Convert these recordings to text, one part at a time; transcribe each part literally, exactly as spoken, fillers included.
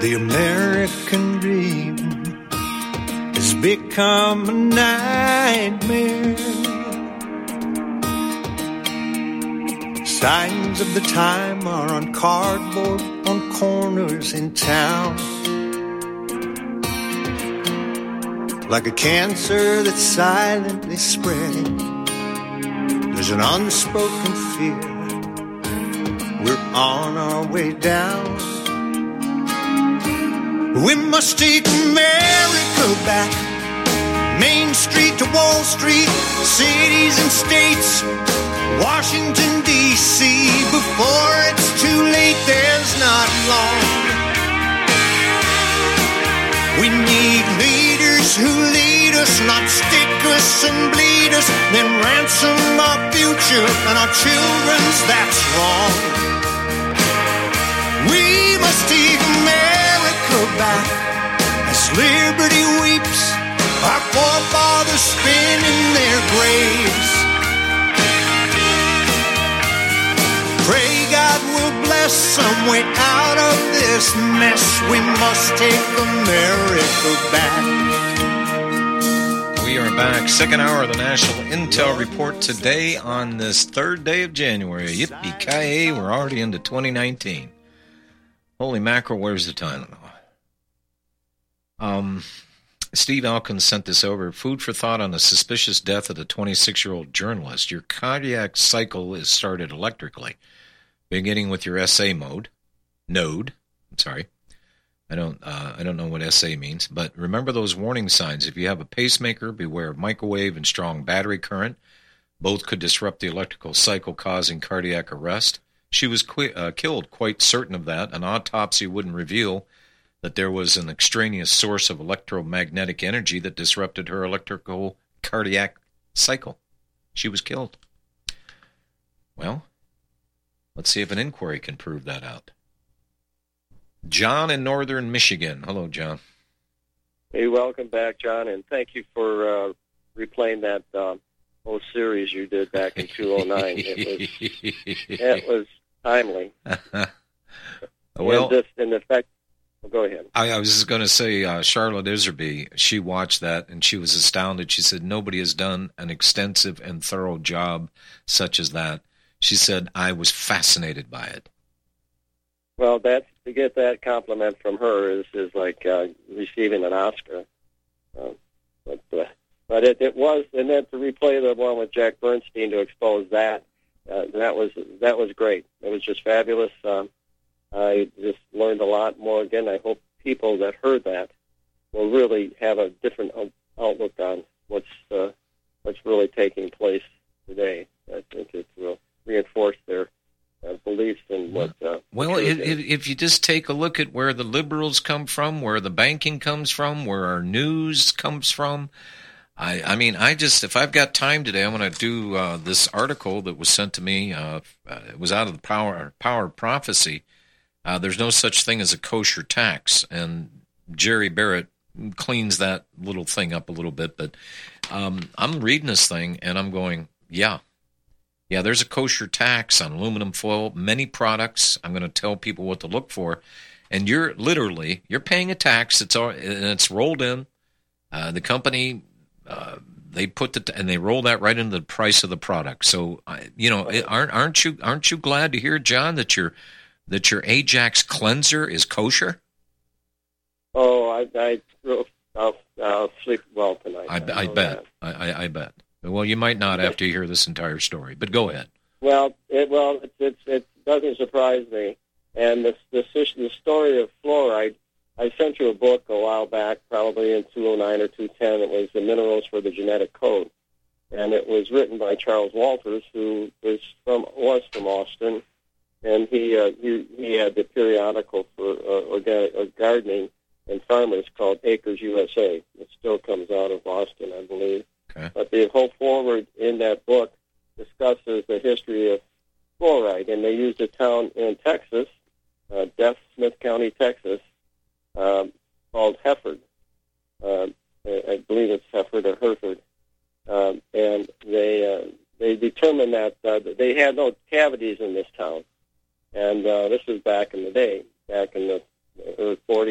The American dream has become a nightmare. Signs of the time are on cardboard on corners in town. Like a cancer that's silently spreading, there's an unspoken fear. We're on our way down. We must take America back. Main Street to Wall Street, cities and states, Washington, D C Before it's too late, there's not long. We need leaders who lead us, not stick us and bleed us, then ransom our future and our children's, that's wrong. We must take America back as liberty weeps, our forefathers spin in their graves. Pray God will bless some way out of this mess. We must take America back. We are back. Second hour of the National Intel Report today on this third day of January. Yippee-ki-yay, we're already into twenty nineteen. Holy mackerel, where's the time? Um, Steve Elkins sent this over. Food for thought on the suspicious death of the twenty-six-year-old journalist. Your cardiac cycle is started electrically, beginning with your S A mode. Node. I'm sorry. I don't uh, I don't know what S A means, but remember those warning signs. If you have a pacemaker, beware of microwave and strong battery current. Both could disrupt the electrical cycle, causing cardiac arrest. She was qu- uh, killed, quite certain of that. An autopsy wouldn't reveal that there was an extraneous source of electromagnetic energy that disrupted her electrical cardiac cycle. She was killed. Well, let's see if an inquiry can prove that out. John in northern Michigan. Hello, John. Hey, welcome back, John, and thank you for uh, replaying that uh, whole series you did back in two oh nine. It was, it was timely. Well, and, this, and the fact, well, go ahead. I, I was just going to say, uh, Charlotte Iserby, she watched that and she was astounded. She said, nobody has done an extensive and thorough job such as that. She said, I was fascinated by it. Well, that's, to get that compliment from her is, is like uh, receiving an Oscar. Uh, but uh, but it, it was, and then to replay the one with Jack Bernstein to expose that, uh, that was that was great. It was just fabulous. Um, I just learned a lot more. Again, I hope people that heard that will really have a different outlook on what's uh, what's really taking place today. I think it will reinforce their uh, beliefs in what. Uh, well, if, if you just take a look at where the liberals come from, where the banking comes from, where our news comes from. I, I mean, I just, if I've got time today, I'm going to do uh, this article that was sent to me. Uh, it was out of the Power, Power of Prophecy. Uh, there's no such thing as a kosher tax. And Jerry Barrett cleans that little thing up a little bit. But um, I'm reading this thing, and I'm going, yeah. Yeah, there's a kosher tax on aluminum foil, many products. I'm going to tell people what to look for. And you're literally, you're paying a tax. It's all, and it's rolled in. Uh, the company... Uh, they put the and they roll that right into the price of the product. So, uh, you know, aren't aren't you aren't you glad to hear, John, that your that your Ajax cleanser is kosher? Oh, I I I'll, I'll sleep well tonight. I, I, I bet. I, I, I bet. Well, you might not after you hear this entire story, but go ahead. Well, it well it it, it doesn't surprise me, and the the the story of fluoride. I sent you a book a while back, probably in two oh nine or two ten. It was The Minerals for the Genetic Code. And it was written by Charles Walters, who was from was from Austin. And he uh, he, he had the periodical for uh, organic uh, gardening and farmers called Acres U S A. It still comes out of Austin, I believe. Okay. But the whole forward in that book discusses the history of fluoride. And they used a town in Texas, uh, Deaf Smith County, Texas, Um, called Hefford. Uh, I believe it's Hefford or Hereford. Um, and they uh, they determined that uh, they had no cavities in this town. And uh, this was back in the day, back in the early forties,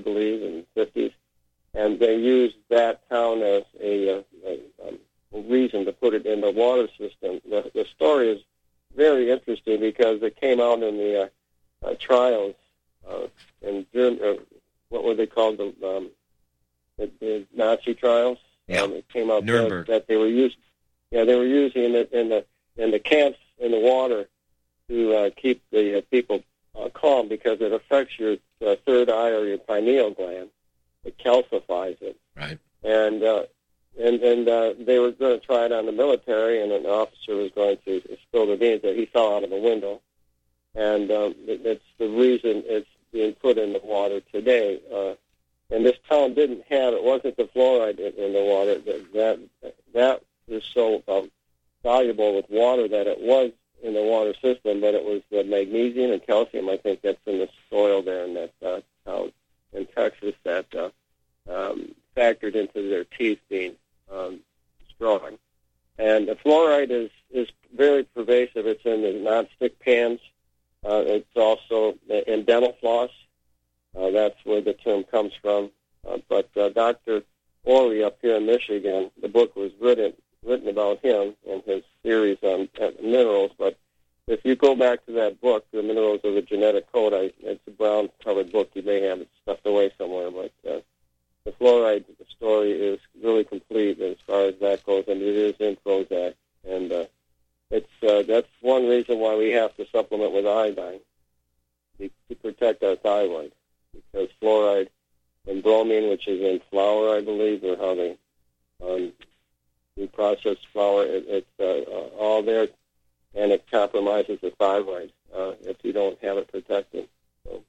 believe, in the fifties, and they used that town as a, a, a, a reason to put it in the water system. The, the story is very interesting because it came out in the uh, uh, trials uh, in Germ- uh, what were they called, the, um, the, the Nazi trials. Yeah. Um, it came out Nuremberg. that, that they were using. Yeah, they were using it in the in the camps in the water to uh, keep the uh, people uh, calm because it affects your uh, third eye or your pineal gland. It calcifies it. Right. And uh, and and uh, they were going to try it on the military, and an officer was going to spill the beans that he fell out of a window, and um, it, it's the reason it's being put in the water today. Uh, and this town didn't have it. Wasn't the fluoride in, in the water that that that is so uh, valuable with water that it was in the water system, but it was the magnesium and calcium, I think, that's in the soil there in that uh, town in Texas that uh, um, factored into their teeth being um, strong. And the fluoride is, is very pervasive. It's in the nonstick pans. Uh, it's also in dental floss. Uh, that's where the term comes from. Uh, but uh, Doctor Ori up here in Michigan, the book was written written about him and his theories on uh, minerals. But if you go back to that book, The Minerals of the Genetic Code, I, it's a brown-covered book. You may have it stuffed away somewhere. But uh, the fluoride story is really complete as far as that goes, and it is in Prozac. And uh, it's uh, that's one reason why we have to supplement with iodine to, to protect our thyroid, because fluoride and bromine, which is in flour, I believe, or how they um, we process flour, it, it's uh, uh, all there, and it compromises the thyroid uh, if you don't have it protected. So,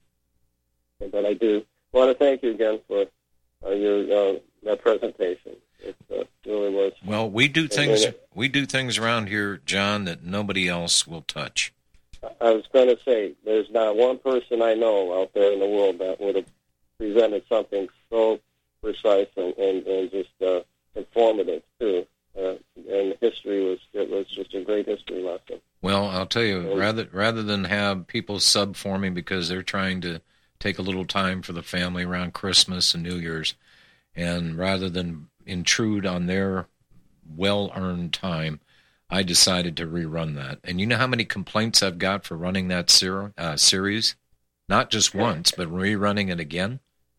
but I do want to thank you again for uh, your uh, that presentation. It uh, really was. Well, we do things we do things around here, John, that nobody else will touch. I was going to say, there's not one person I know out there in the world that would have presented something so precise and, and, and just uh, informative too. Uh, and history was it was just a great history lesson. Well, I'll tell you, and, rather rather than have people sub for me because they're trying to take a little time for the family around Christmas and New Year's, and rather than intrude on their well-earned time, I decided to rerun that. And you know how many complaints I've got for running that ser- uh, series? Not just once, but rerunning it again?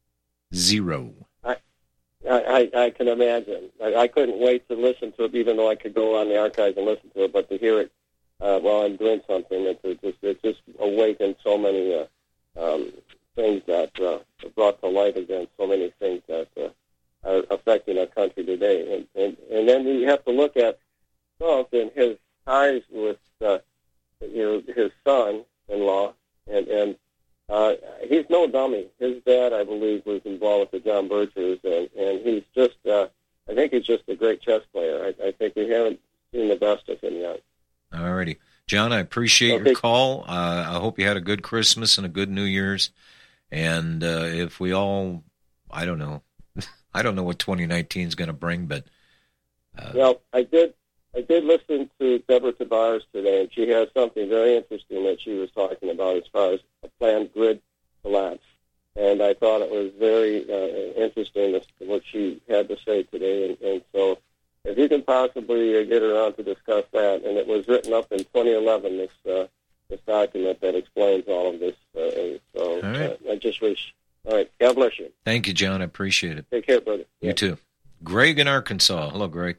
Zero. I, I, I can imagine. I, I couldn't wait to listen to it, even though I could go on the archives and listen to it, but to hear it uh, while I'm doing something, it, it, just, it just awakened so many uh, um, things that uh, brought to light again, so many things that uh, are affecting our country today. And, and, and then you have to look at Trump and his ties with uh, you know, his son-in-law, and, and uh, he's no dummy. His dad, I believe, was involved with the John Birchers, and, and he's just, uh, I think he's just a great chess player. I, I think we haven't seen the best of him yet. All righty. John, I appreciate okay. your call. Uh, I hope you had a good Christmas and a good New Year's. And uh, if we all, I don't know, I don't know what twenty nineteen is going to bring, but... Uh, well, I did I did listen to Deborah Tavares today, and she has something very interesting that she was talking about as far as a planned grid collapse. And I thought it was very uh, interesting what she had to say today. And, and so if you can possibly uh, get around to discuss that, and it was written up in twenty eleven, this uh, this document that explains all of this. Uh, so right. uh, I just wish, all right, God bless you. Thank you, John. I appreciate it. Take care, brother. You yeah. too. Greg in Arkansas. Hello, Greg.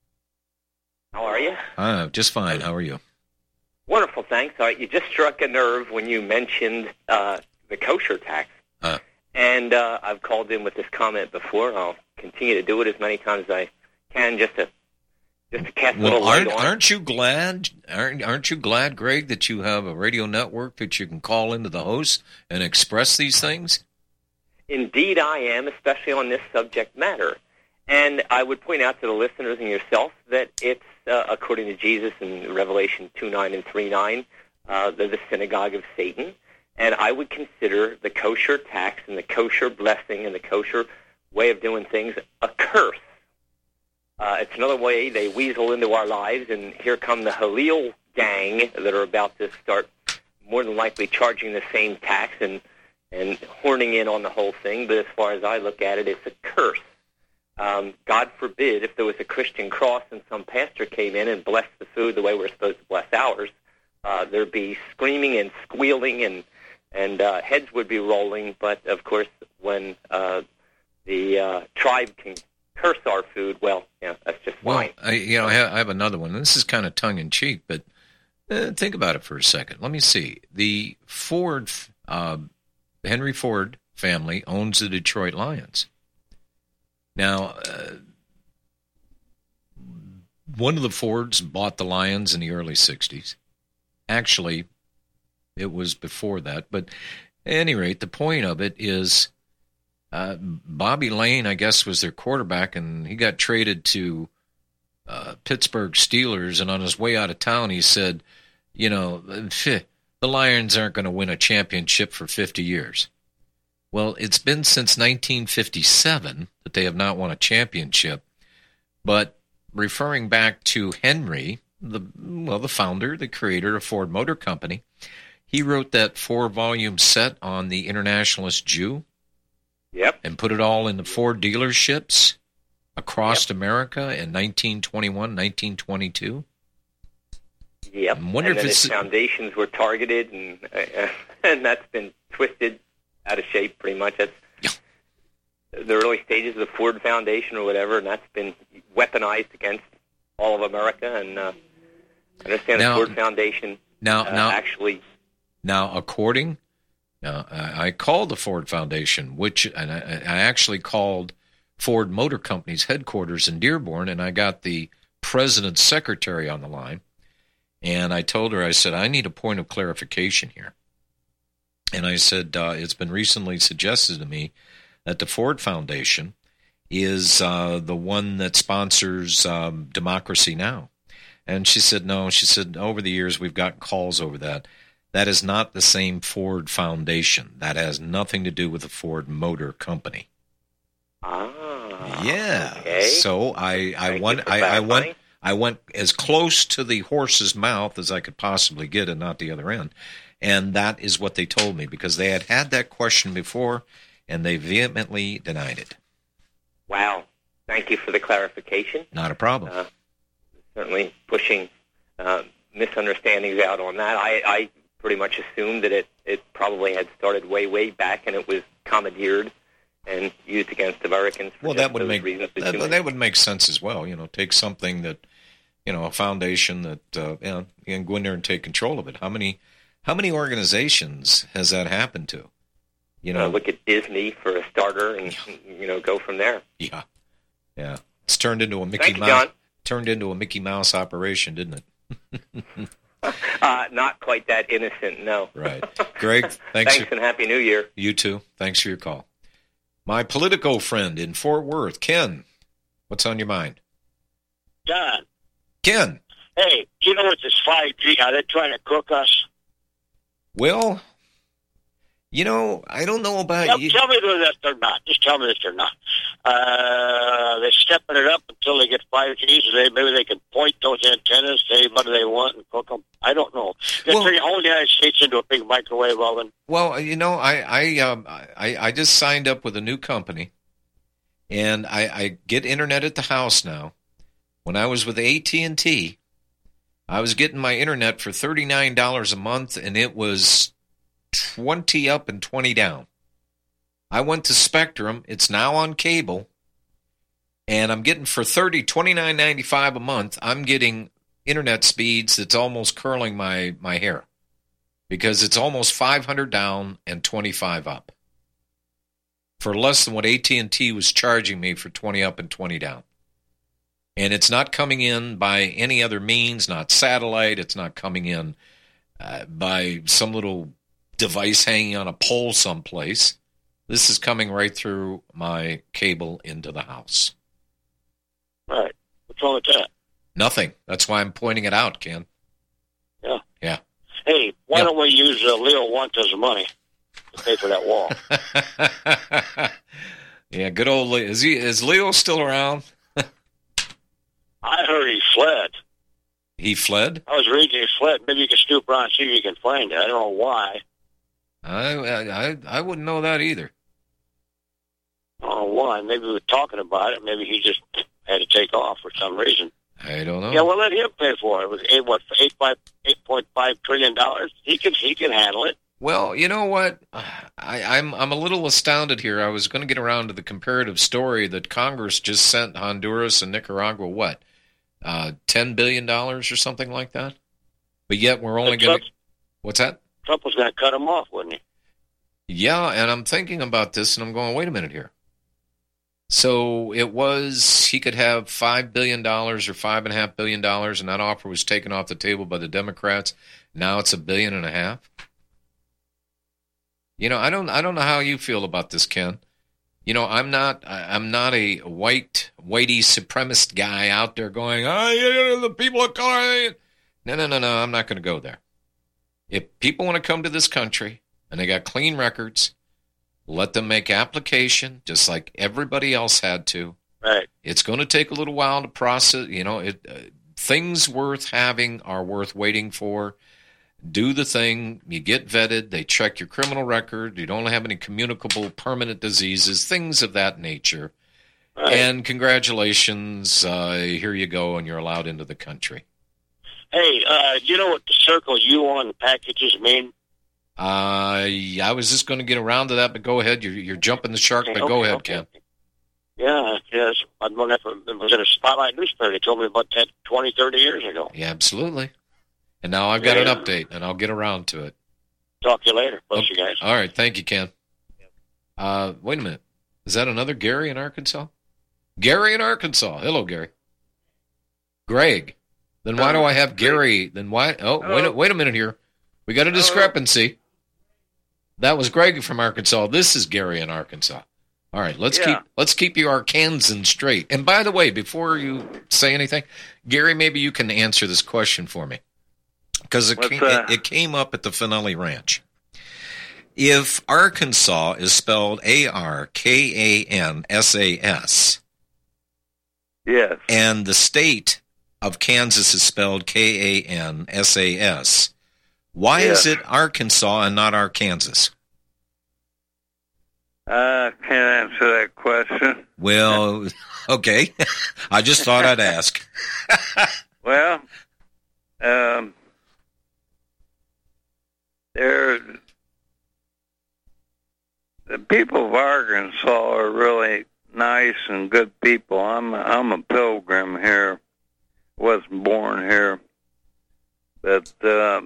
How are you? Uh, just fine. How are you? Wonderful, thanks. All right, you just struck a nerve when you mentioned uh, the kosher tax. Uh, and uh, I've called in with this comment before. I'll continue to do it as many times as I can just to just to cast a well, little light aren't, on aren't you glad, aren't, aren't you glad, Greg, that you have a radio network that you can call into the host and express these things? Indeed I am, especially on this subject matter. And I would point out to the listeners and yourself that it's, uh, according to Jesus in Revelation two nine and three nine, uh, they're the synagogue of Satan. And I would consider the kosher tax and the kosher blessing and the kosher way of doing things a curse. Uh, it's another way they weasel into our lives, and here come the Halil gang that are about to start more than likely charging the same tax and and horning in on the whole thing. But as far as I look at it, it's a curse. Um, God forbid if there was a Christian cross and some pastor came in and blessed the food the way we're supposed to bless ours, uh, there'd be screaming and squealing and and uh, heads would be rolling. But of course, when uh, the uh, tribe can curse our food, well, yeah, that's just well, fine. I, you know, I have, I have another one. This is kind of tongue in cheek, but uh, think about it for a second. Let me see. The Ford, uh, Henry Ford family owns the Detroit Lions. Now, uh, one of the Fords bought the Lions in the early sixties. Actually, it was before that. But at any rate, the point of it is uh, Bobby Lane, I guess, was their quarterback, and he got traded to uh, Pittsburgh Steelers. And on his way out of town, he said, you know, the Lions aren't going to win a championship for fifty years. Well, it's been since nineteen fifty-seven that they have not won a championship. But referring back to Henry, the well, the founder, the creator of Ford Motor Company, he wrote that four-volume set on the Internationalist Jew. Yep. And put it all in the Ford dealerships across Yep. America in nineteen twenty-one, nineteen twenty-two. Yep. I wonder and if then it's his foundations were targeted, and uh, and that's been twisted out of shape pretty much. That's Yeah. the early stages of the Ford Foundation or whatever, and that's been weaponized against all of America. And uh, I understand Now- the Ford Foundation now uh, now actually. now according now I, I called the Ford Foundation, which and I, I actually called Ford Motor Company's headquarters in Dearborn, and I got the president's secretary on the line, and I told her, I said, I need a point of clarification here. And I said, uh, it's been recently suggested to me that the Ford Foundation is uh, the one that sponsors um, Democracy Now! And she said, no. She said, over the years, we've gotten calls over that. That is not the same Ford Foundation. That has nothing to do with the Ford Motor Company. Ah. Yeah. Okay. So I, I Thank went, you for I, I went, clarifying. I went as close to the horse's mouth as I could possibly get, and not the other end. And that is what they told me, because they had had that question before, and they vehemently denied it. Wow. Thank you for the clarification. Not a problem. Uh, certainly pushing uh, misunderstandings out on that. I, I pretty much assumed that it, it probably had started way, way back, and it was commandeered and used against Americans for Well, just that would those make reasons that that, you that would make sense as well. You know, take something that, you know, a foundation that, uh, you know, and go in there and take control of it. How many, how many organizations has that happened to? You know, uh, look at Disney for a starter, and you know, go from there. yeah, yeah. It's turned into a Mickey Thank you, Mouse. John. Turned into a Mickey Mouse operation, didn't it? Uh, not quite that innocent, no. Right. Greg, thanks. Thanks, for, and Happy New Year. you too. Thanks for your call. My Politico friend in Fort Worth, Ken. What's on your mind? John, Ken. hey, you know what this five G, are they trying to cook us? Well, you know, I don't know about Tell, you. tell me that they're not. Just tell me that they're not. Uh, they're stepping it up until they get five G, so they, maybe they can point those antennas, say what do they want, and cook them. I don't know. They're Well- turning the whole United States into a big microwave oven. Well, you know, I I, um, I I just signed up with a new company, and I, I get internet at the house now. When I was with A T and T, I was getting my internet for thirty-nine dollars a month, and it was twenty up and twenty down. I went to Spectrum. It's now on cable, and I'm getting for thirty twenty-nine ninety-five a month. I'm getting internet speeds that's almost curling my my hair, because it's almost five hundred down and twenty-five up for less than what A T and T was charging me for twenty up and twenty down. And it's not coming in by any other means, not satellite. It's not coming in uh, by some little device hanging on a pole someplace. This is coming right through my cable into the house. Right. What's wrong with that? Nothing. That's why I'm pointing it out, Ken. Yeah. Yeah. Hey, why Yeah. don't we use uh, Leo Wanta's money to pay for that wall? Yeah, good old Leo. Is he? Is Leo still around? I heard he fled. He fled? I was reading he fled. Maybe you can snoop around and see if you can find it. I don't know why. I, I I wouldn't know that either. Oh, why? Maybe we were talking about it. Maybe he just had to take off for some reason. I don't know. Yeah, well, let him pay for it. It was eight, what, eight, five, eight point five trillion dollars. He can, he can handle it. Well, you know what? I, I'm I'm a little astounded here. I was going to get around to the comparative story that Congress just sent Honduras and Nicaragua what, uh, ten billion dollars or something like that. But yet we're only going to. What's that? Trump was going to cut him off, wouldn't he? Yeah, and I'm thinking about this, and I'm going, wait a minute here. So it was he could have five billion dollars or five and a half billion dollars, and that offer was taken off the table by the Democrats. Now it's a billion and a half. You know, I don't, I don't know how you feel about this, Ken. You know, I'm not, I'm not a white, whitey supremacist guy out there going, oh, yeah, the people of color. No, no, no, no. I'm not going to go there. If people want to come to this country and they got clean records, let them make application just like everybody else had to. Right. It's going to take a little while to process. You know, it uh, things worth having are worth waiting for. Do the thing, you get vetted, they check your criminal record, you don't have any communicable permanent diseases, things of that nature. Right. And congratulations, uh, here you go, and you're allowed into the country. Hey, uh, you know what the circle U on the packages mean? Uh, I was just going to get around to that, but go ahead. You're, you're jumping the shark, okay, but go okay, ahead, okay. Ken. Yeah, yes. I was in a Spotlight newspaper. They told me about that twenty, thirty years ago. Yeah, absolutely. And now I've got yeah. an update, and I'll get around to it. Talk to you later. Bless okay. you guys. All right. Thank you, Ken. Uh, wait a minute. Is that another Gary in Arkansas? Gary in Arkansas. Hello, Gary. Greg. Then why do I have Gary? Then why? Oh, wait a, wait a minute here. We got a discrepancy. That was Greg from Arkansas. This is Gary in Arkansas. All right, let's yeah. keep let's keep you Arkansans straight. And by the way, before you say anything, Gary, maybe you can answer this question for me. Because it, it, it came up at the Finelli Ranch. If Arkansas is spelled A R K A N S A S, yes, and the state of Kansas is spelled K A N S A S, why yes. is it Arkansas and not Arkansas? I can't answer that question. Well, okay. I just thought I'd ask. Well, um... They're, the people of Arkansas are really nice and good people. I'm I'm a pilgrim here. Wasn't born here, but uh,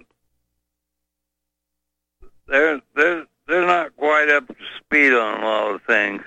they're they're they're not quite up to speed on a lot of things.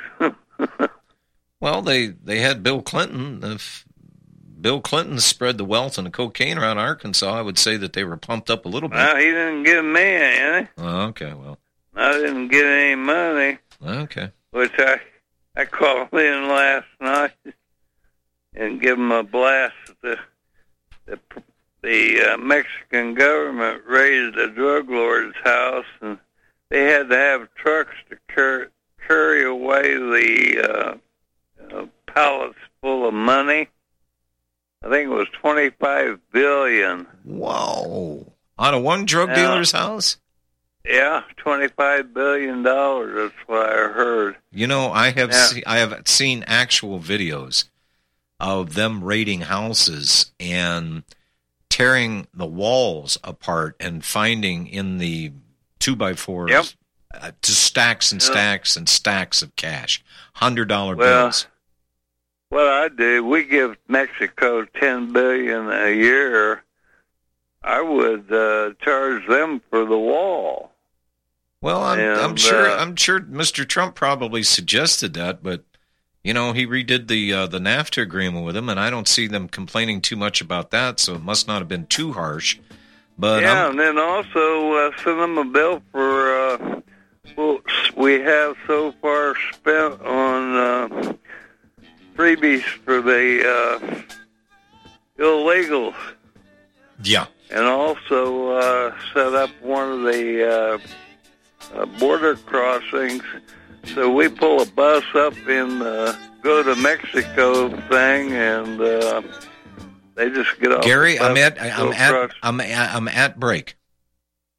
Well, they they had Bill Clinton. If Bill Clinton spread the wealth and the cocaine around Arkansas, I would say that they were pumped up a little bit. Well, he didn't give me any. Oh, okay, well. I didn't get any money. Okay. Which I, I called in last night and give him a blast. The, the, the uh, Mexican government raided a drug lord's house, and they had to have trucks to carry, carry away the uh, uh, pallets full of money. I think it was twenty-five billion dollars. Whoa. Out of one drug now, dealer's house? Yeah, twenty-five billion dollars. That's what I heard. You know, I have yeah. see, I have seen actual videos of them raiding houses and tearing the walls apart and finding in the two by fours yep. uh, just stacks and stacks yep. and stacks of cash, hundred dollar well, bills. What I do, we give Mexico ten billion dollars a year. I would uh, charge them for the wall. Well, I'm, and, I'm sure. Uh, I'm sure Mister Trump probably suggested that, but you know, he redid the uh, the NAFTA agreement with him, and I don't see them complaining too much about that. So it must not have been too harsh. But yeah, I'm, and then also uh, send them a bill for uh, what we have so far spent on uh, freebies for the uh, illegals. Yeah. And also uh, set up one of the uh, uh, border crossings. So we pull a bus up in the go to Mexico thing, and uh, they just get off. Gary, the bus, I'm at I'm at across. I'm at, I'm at break.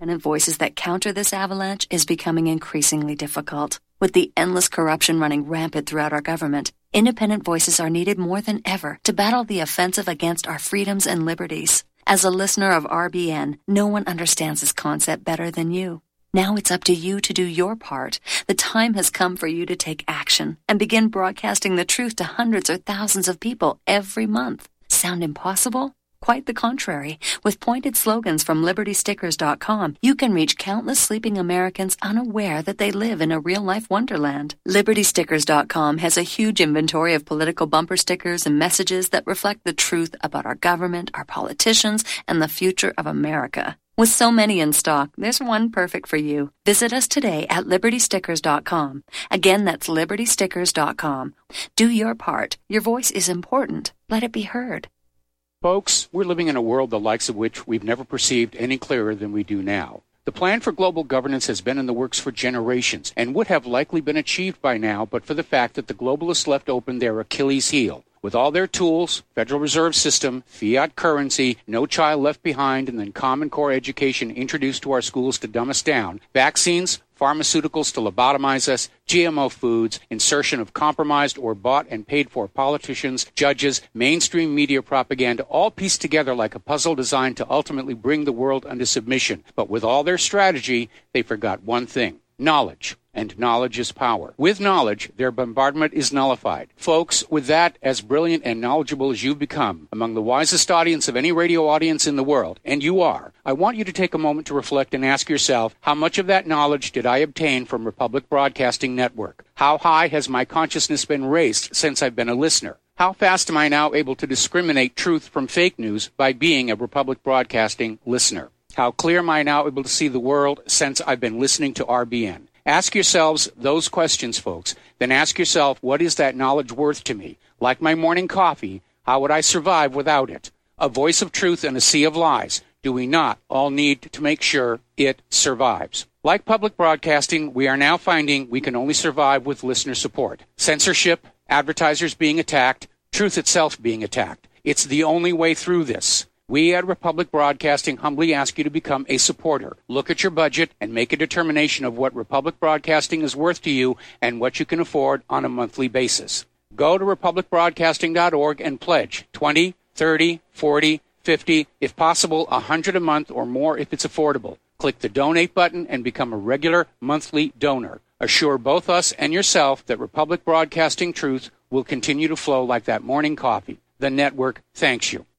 independent voices that counter this avalanche is becoming increasingly difficult. With the endless corruption running rampant throughout our government, independent voices are needed more than ever to battle the offensive against our freedoms and liberties. As a listener of R B N, no one understands this concept better than you. Now it's up to you to do your part. The time has come for you to take action and begin broadcasting the truth to hundreds or thousands of people every month. Sound impossible? Quite the contrary. With pointed slogans from Liberty Stickers dot com, you can reach countless sleeping Americans unaware that they live in a real-life wonderland. Liberty Stickers dot com has a huge inventory of political bumper stickers and messages that reflect the truth about our government, our politicians, and the future of America. With so many in stock, there's one perfect for you. Visit us today at Liberty Stickers dot com. Again, that's Liberty Stickers dot com. Do your part. Your voice is important. Let it be heard. Folks, we're living in a world the likes of which we've never perceived any clearer than we do now. The plan for global governance has been in the works for generations and would have likely been achieved by now but for the fact that the globalists left open their Achilles heel. With all their tools, Federal Reserve System, fiat currency, no child left behind, and then Common Core education introduced to our schools to dumb us down, vaccines, pharmaceuticals to lobotomize us, G M O foods, insertion of compromised or bought and paid for politicians, judges, mainstream media propaganda, all pieced together like a puzzle designed to ultimately bring the world under submission. But with all their strategy, they forgot one thing: knowledge. And knowledge is power. With knowledge, their bombardment is nullified. Folks, with that, as brilliant and knowledgeable as you've become, among the wisest audience of any radio audience in the world, and you are, I want you to take a moment to reflect and ask yourself, how much of that knowledge did I obtain from Republic Broadcasting Network? How high has my consciousness been raised since I've been a listener? How fast am I now able to discriminate truth from fake news by being a Republic Broadcasting listener? How clear am I now able to see the world since I've been listening to R B N? Ask yourselves those questions, folks. Then ask yourself, what is that knowledge worth to me? Like my morning coffee, how would I survive without it? A voice of truth in a sea of lies. Do we not all need to make sure it survives? Like public broadcasting, we are now finding we can only survive with listener support. Censorship, advertisers being attacked, truth itself being attacked. It's the only way through this. We at Republic Broadcasting humbly ask you to become a supporter. Look at your budget and make a determination of what Republic Broadcasting is worth to you and what you can afford on a monthly basis. Go to republic broadcasting dot org and pledge twenty, thirty, forty, fifty, if possible one hundred a month or more if it's affordable. Click the donate button and become a regular monthly donor. Assure both us and yourself that Republic Broadcasting truth will continue to flow like that morning coffee. The network thanks you.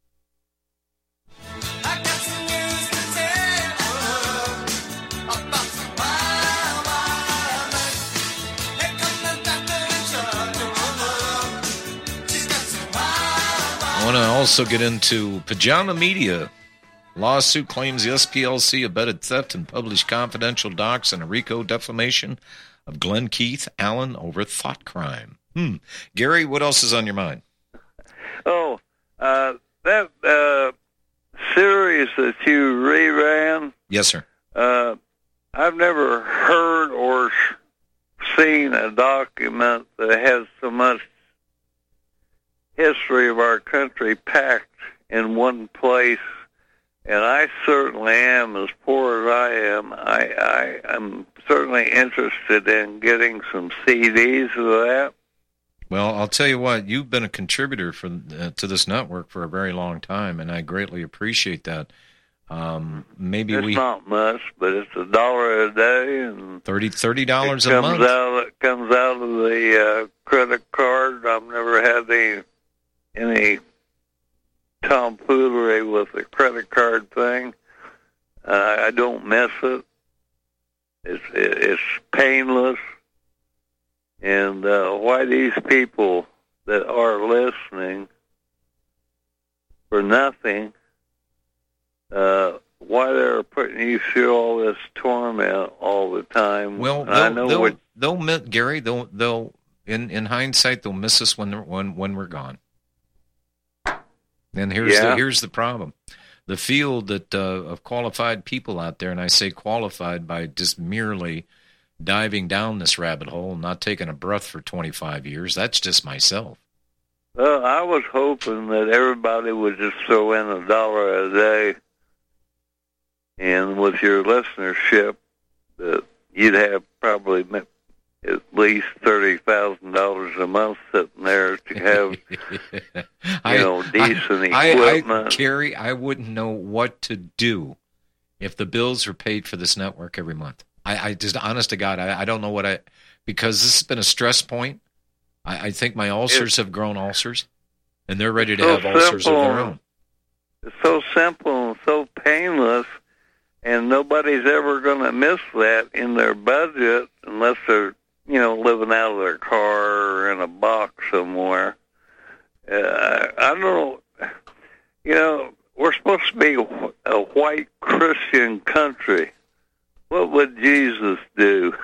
I want to also get into Pajama Media. Lawsuit claims the S P L C abetted theft and published confidential docs and a RICO defamation of Glenn Keith Allen over thought crime. Hmm. Gary, what else is on your mind? Oh, uh, that uh, series that you reran. Yes, sir. Uh, I've never heard or seen a document that has so much history of our country packed in one place, and I certainly am, as poor as I am, I, I am certainly interested in getting some C Ds of that. Well, I'll tell you what, you've been a contributor for uh, to this network for a very long time, and I greatly appreciate that. Um, maybe it's we not much, but it's a dollar a day, and thirty thirty dollars a month. Out, it comes out of the uh, credit card. I've never had any any tomfoolery with the credit card thing. Uh, I don't miss it. It's it, it's painless. And uh, why these people that are listening for nothing, uh, why they're putting you through all this torment all the time? Well, I they'll, know they'll, what they'll miss, Gary. They'll they'll in, in hindsight they'll miss us when they're, when when we're gone. And here's yeah. the here's the problem: the field that uh, of qualified people out there, and I say qualified by just merely diving down this rabbit hole and not taking a breath for twenty-five years. That's just myself. Well, I was hoping that everybody would just throw in a dollar a day and with your listenership, uh, you'd have probably at least thirty thousand dollars a month sitting there to have, you I, know, decent I, equipment. I, I, Gary, I wouldn't know what to do if the bills were paid for this network every month. I, I just, honest to God, I, I don't know what I, because this has been a stress point. I, I think my ulcers it's, have grown ulcers, and they're ready to so have ulcers of their own. It's so simple and so painless, and nobody's ever going to miss that in their budget unless they're, you know, living out of their car or in a box somewhere. Uh, I don't know. You know, we're supposed to be a white Christian country. What would Jesus do?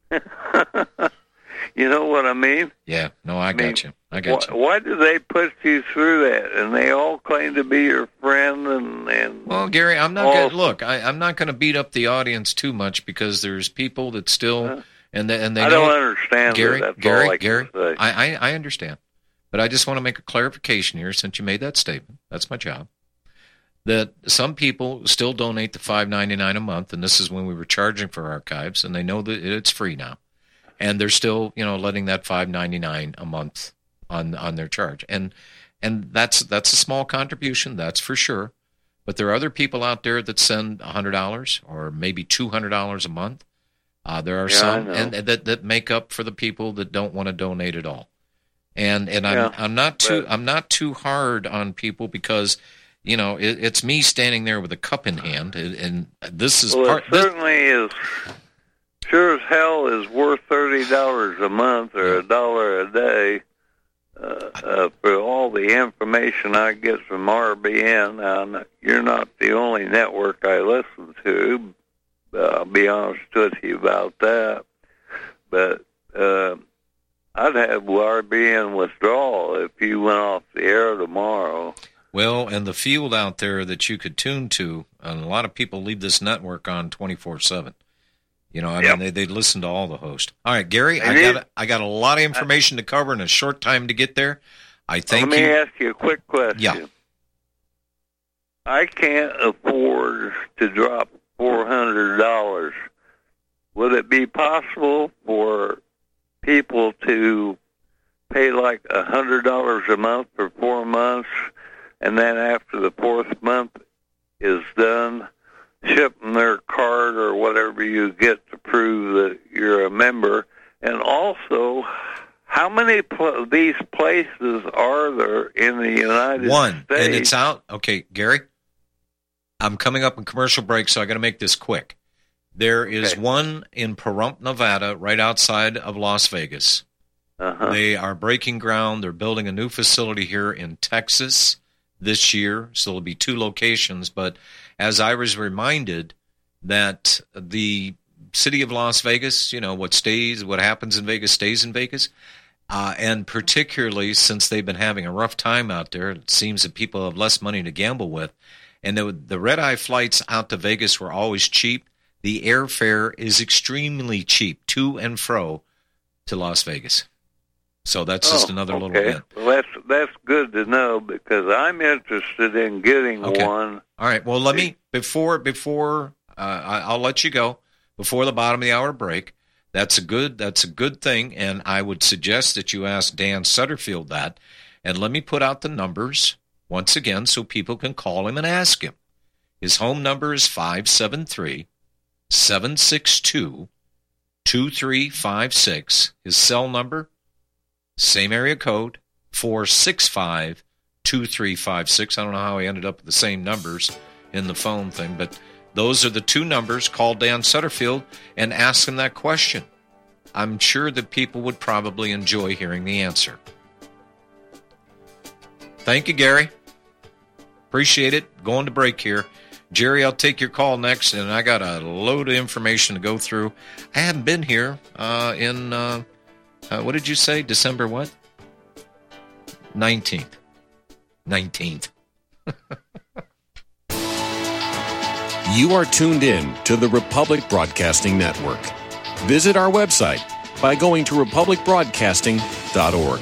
You know what I mean? Yeah, no, I, I got mean, you. I got why, you. Why do they put you through that? And they all claim to be your friend. And, and well, Gary, I'm not going to look. I, I'm not going to beat up the audience too much because there's people that still uh, and they, and they I know, don't understand. Gary, it. That's Gary, all I Gary, say. I, I I understand, but I just want to make a clarification here since you made that statement. That's my job. That some people still donate the five ninety-nine a month, and this is when we were charging for archives, and they know that it's free now. And they're still, you know, letting that five ninety-nine a month on on their charge, and and that's that's a small contribution, that's for sure. But there are other people out there that send a hundred dollars or maybe two hundred dollars a month. Uh, there are yeah, some and that that make up for the people that don't want to donate at all. And and I'm yeah, I'm not too but... I'm not too hard on people because, you know, it, it's me standing there with a cup in hand, and, and this is well, part. It certainly this, is. Sure as hell is worth thirty dollars a month or a dollar a day uh, uh, for all the information I get from R B N. Now, you're not the only network I listen to. Uh, I'll be honest with you about that. But uh, I'd have R B N withdrawal if you went off the air tomorrow. Well, and the field out there that you could tune to, and a lot of people leave this network on twenty-four seven. You know, I yep. mean, they, they'd listen to all the hosts. All right, Gary, I got, I got a lot of information to cover in a short time to get there. I thank Let you. me ask you a quick question. Yeah. I can't afford to drop four hundred dollars. Would it be possible for people to pay like one hundred dollars a month for four months, and then after the fourth month is done, ship them their card or whatever you get to prove that you're a member? And also, how many pl- these places are there in the United One, States? One, and it's out. Okay, Gary, I'm coming up in commercial break, so I got to make this quick. There is okay. one in Pahrump, Nevada, right outside of Las Vegas. Uh-huh. They are breaking ground. They're building a new facility here in Texas this year, so there'll be two locations. But as I was reminded that the city of Las Vegas, you know, what stays, what happens in Vegas stays in Vegas, uh, and particularly since they've been having a rough time out there, it seems that people have less money to gamble with, and the, the red-eye flights out to Vegas were always cheap. The airfare is extremely cheap to and fro to Las Vegas. So that's just oh, another okay. little bit. Well, that's that's good to know because I'm interested in getting okay. one. All right. Well, let me before before uh, I, I'll let you go before the bottom of the hour break. That's a good that's a good thing, and I would suggest that you ask Dan Sutterfield that. And let me put out the numbers once again so people can call him and ask him. His home number is five seven three, seven six two, two three five six. His cell number, same area code, four six five, two three five six. I don't know how he ended up with the same numbers in the phone thing, but those are the two numbers. Call Dan Sutterfield and ask him that question. I'm sure that people would probably enjoy hearing the answer. Thank you, Gary. Appreciate it. Going to break here. Jerry, I'll take your call next, and I got a load of information to go through. I haven't been here uh, in... Uh, Uh, what did you say? December what? nineteenth. nineteenth. You are tuned in to the Republic Broadcasting Network. Visit our website by going to republic broadcasting dot org.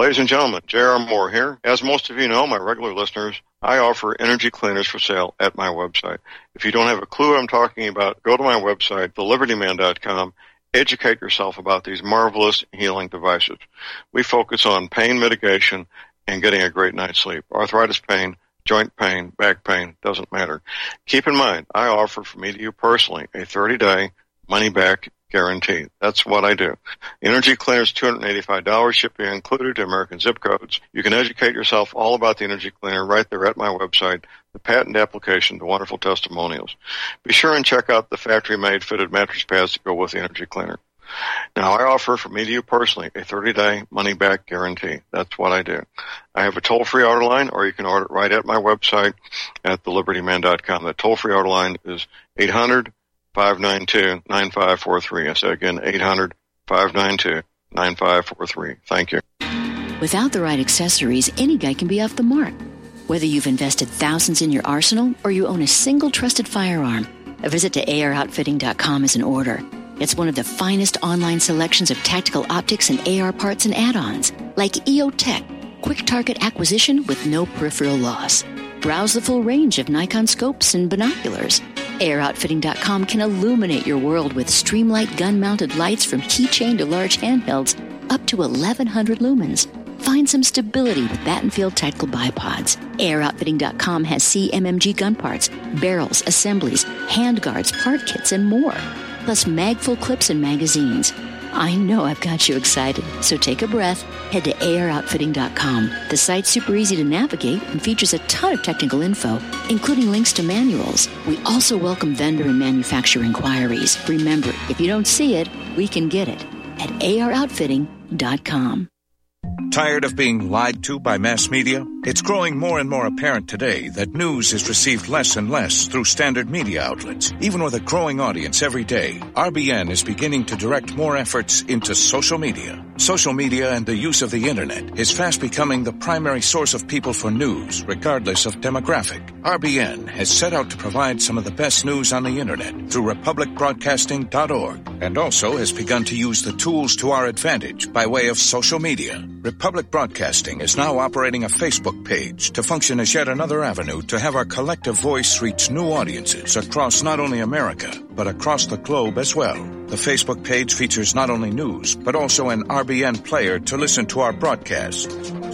Ladies and gentlemen, J R. Moore here. As most of you know, my regular listeners, I offer energy cleaners for sale at my website. If you don't have a clue what I'm talking about, go to my website, the liberty man dot com. Educate yourself about these marvelous healing devices. We focus on pain mitigation and getting a great night's sleep. Arthritis pain, joint pain, back pain, doesn't matter. Keep in mind, I offer for me to you personally a thirty-day money-back guarantee. That's what I do. Energy Cleaner is two hundred eighty-five dollars, shipping included to American zip codes. You can educate yourself all about the Energy Cleaner right there at my website, the patent application, the wonderful testimonials. Be sure and check out the factory-made fitted mattress pads to go with the Energy Cleaner. Now, I offer for me to you personally a thirty-day money-back guarantee. That's what I do. I have a toll-free order line, or you can order it right at my website at the liberty man dot com. The toll-free order line is eight hundred, five nine two, nine five four three. I say again, eight hundred, five nine two, nine five four three. Thank you. Without the right accessories, any guy can be off the mark. Whether you've invested thousands in your arsenal or you own a single trusted firearm, a visit to A R outfitting dot com is in order. It's one of the finest online selections of tactical optics and A R parts and add-ons, like E O Tech, quick target acquisition with no peripheral loss. Browse the full range of Nikon scopes and binoculars. A R outfitting dot com can illuminate your world with Streamlight gun-mounted lights from keychain to large handhelds up to eleven hundred lumens. Find some stability with Battenfield Tactical Bipods. A R outfitting dot com has C M M G gun parts, barrels, assemblies, handguards, part kits, and more. Plus mag-full clips and magazines. I know I've got you excited, so take a breath. Head to A R outfitting dot com. The site's super easy to navigate and features a ton of technical info, including links to manuals. We also welcome vendor and manufacturer inquiries. Remember, if you don't see it, we can get it at A R outfitting dot com. Tired of being lied to by mass media? It's growing more and more apparent today that news is received less and less through standard media outlets. Even with a growing audience every day, R B N is beginning to direct more efforts into social media. Social media and the use of the internet is fast becoming the primary source of people for news, regardless of demographic. R B N has set out to provide some of the best news on the internet through republic broadcasting dot org, and also has begun to use the tools to our advantage by way of social media. Republic Broadcasting is now operating a Facebook page to function as yet another avenue to have our collective voice reach new audiences across not only America, but across the globe as well. The Facebook page features not only news, but also an R B N player to listen to our broadcast.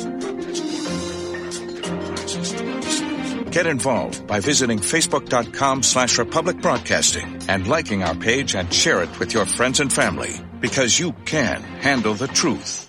Get involved by visiting facebook dot com slash Republic Broadcasting and liking our page and share it with your friends and family, because you can handle the truth.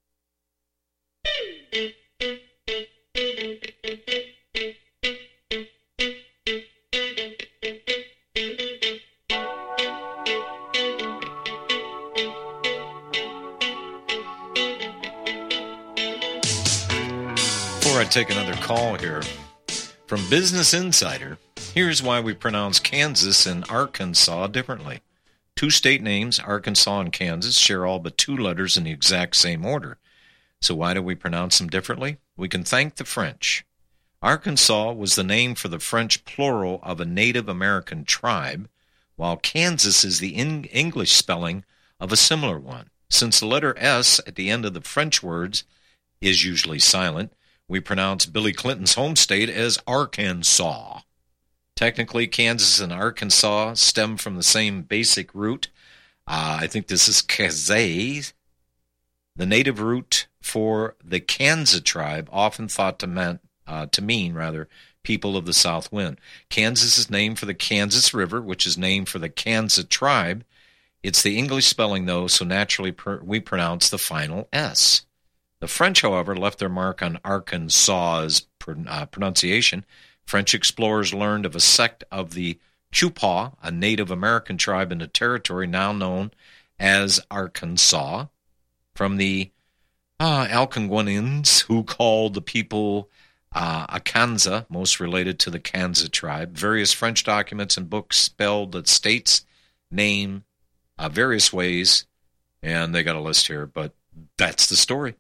Before I take another call here, from Business Insider, here's why we pronounce Kansas and Arkansas differently. Two state names, Arkansas and Kansas, share all but two letters in the exact same order. So why do we pronounce them differently? We can thank the French. Arkansas was the name for the French plural of a Native American tribe, while Kansas is the English spelling of a similar one. Since the letter S at the end of the French words is usually silent, we pronounce Billy Clinton's home state as Arkansas. Technically, Kansas and Arkansas stem from the same basic root. Uh, I think this is Kazay, the native root for the Kansa tribe, often thought to, meant, uh, to mean, rather, people of the South Wind. Kansas is named for the Kansas River, which is named for the Kansa tribe. It's the English spelling, though, so naturally per- we pronounce the final S. The French, however, left their mark on Arkansas's pr- uh, pronunciation. French explorers learned of a sect of the Chuppaw, a Native American tribe in the territory now known as Arkansas, from the uh, Algonquins, who called the people uh, Akansa, most related to the Kansa tribe. Various French documents and books spelled the state's name uh, various ways, and they got a list here, but that's the story.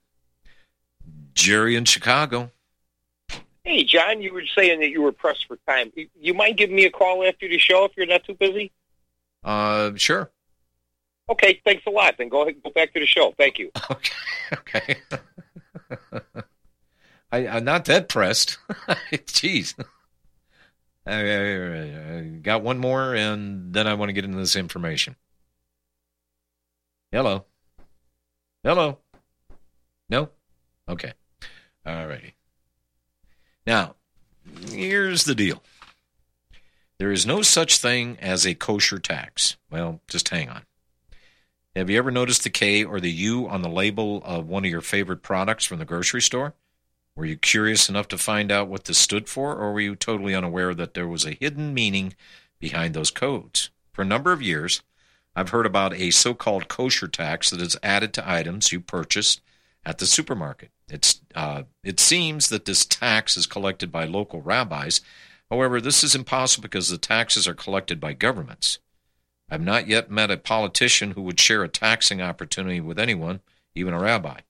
Jerry in Chicago. Hey, John, you were saying that you were pressed for time. You mind giving me a call after the show if you're not too busy? Uh, sure. Okay, thanks a lot. Then go ahead, go back to the show. Thank you. Okay. Okay. I, I'm not that pressed. Jeez. I, I, I got one more, and then I want to get into this information. Hello? Hello? No? Okay. All righty. Now, here's the deal. There is no such thing as a kosher tax. Well, just hang on. Have you ever noticed the K or the U on the label of one of your favorite products from the grocery store? Were you curious enough to find out what this stood for, or were you totally unaware that there was a hidden meaning behind those codes? For a number of years, I've heard about a so-called kosher tax that is added to items you purchased at the supermarket. It's, uh, it seems that this tax is collected by local rabbis. However, this is impossible because the taxes are collected by governments. I've not yet met a politician who would share a taxing opportunity with anyone, even a rabbi.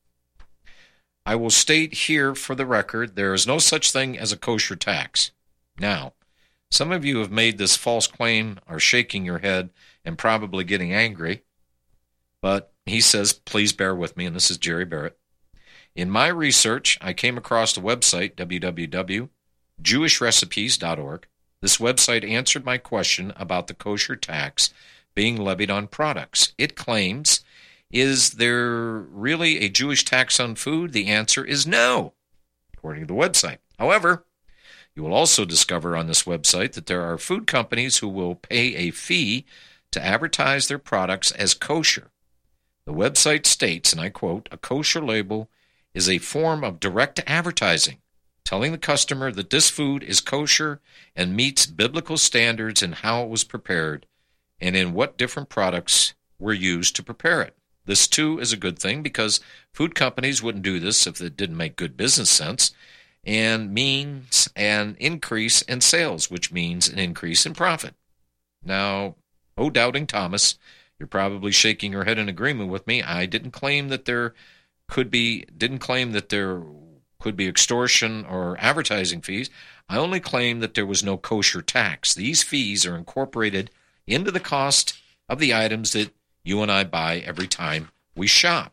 I will state here for the record, there is no such thing as a kosher tax. Now, some of you have made this false claim, are shaking your head, and probably getting angry. But he says, please bear with me, and this is Jerry Barrett. In my research, I came across the website, w w w dot jewish recipes dot org. This website answered my question about the kosher tax being levied on products. It claims, is there really a Jewish tax on food? The answer is no, according to the website. However, you will also discover on this website that there are food companies who will pay a fee to advertise their products as kosher. The website states, and I quote, a kosher label is a form of direct advertising, telling the customer that this food is kosher and meets biblical standards in how it was prepared and in what different products were used to prepare it. This, too, is a good thing because food companies wouldn't do this if it didn't make good business sense, and means an increase in sales, which means an increase in profit. Now, oh, doubting Thomas, you're probably shaking your head in agreement with me. I didn't claim that there could be, didn't claim that there could be extortion or advertising fees. I only claim that there was no kosher tax. These fees are incorporated into the cost of the items that you and I buy every time we shop.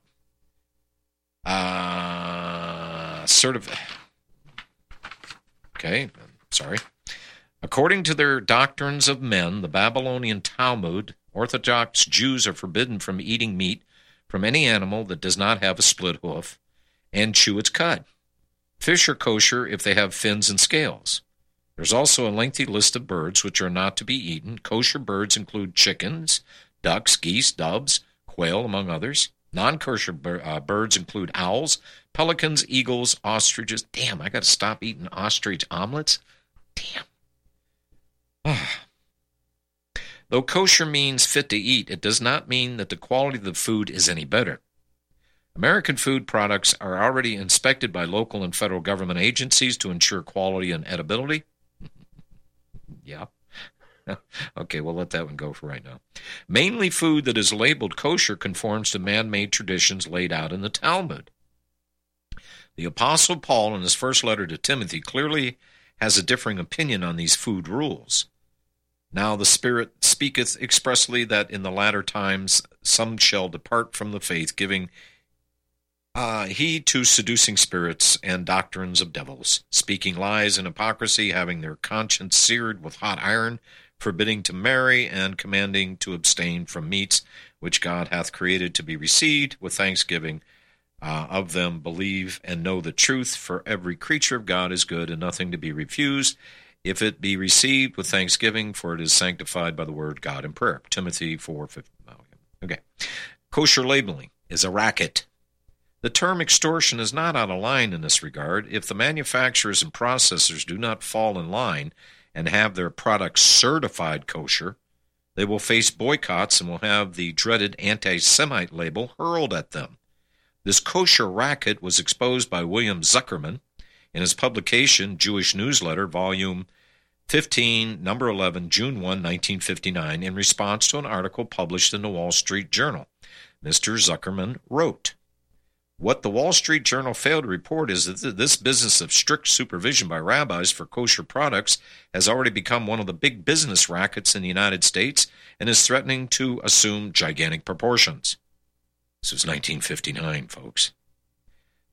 Uh, sort of, okay, sorry. According to their doctrines of men, the Babylonian Talmud, Orthodox Jews are forbidden from eating meat from any animal that does not have a split hoof and chew its cud. Fish are kosher if they have fins and scales. There's also a lengthy list of birds which are not to be eaten. Kosher birds include chickens, ducks, geese, doves, quail, among others. Non-kosher bir- uh, birds include owls, pelicans, eagles, ostriches. Damn, I got to stop eating ostrich omelets. Damn. Though kosher means fit to eat, it does not mean that the quality of the food is any better. American food products are already inspected by local and federal government agencies to ensure quality and edibility. Yeah. Okay, we'll let that one go for right now. Mainly food that is labeled kosher conforms to man-made traditions laid out in the Talmud. The Apostle Paul, in his first letter to Timothy, clearly has a differing opinion on these food rules. Now the Spirit speaketh expressly that in the latter times some shall depart from the faith, giving uh, heed to seducing spirits and doctrines of devils, speaking lies and hypocrisy, having their conscience seared with hot iron, forbidding to marry, and commanding to abstain from meats which God hath created to be received with thanksgiving. Uh, of them believe and know the truth, for every creature of God is good and nothing to be refused, if it be received with thanksgiving, for it is sanctified by the word God in prayer. Timothy four fifteen. Okay. Kosher labeling is a racket. The term extortion is not out of line in this regard. If the manufacturers and processors do not fall in line and have their products certified kosher, they will face boycotts and will have the dreaded anti-Semite label hurled at them. This kosher racket was exposed by William Zuckerman in his publication, Jewish Newsletter, Volume fifteen, Number eleven, June first, nineteen fifty-nine, in response to an article published in the Wall Street Journal. Mister Zuckerman wrote, "What the Wall Street Journal failed to report is that this business of strict supervision by rabbis for kosher products has already become one of the big business rackets in the United States and is threatening to assume gigantic proportions." This was nineteen fifty-nine, folks.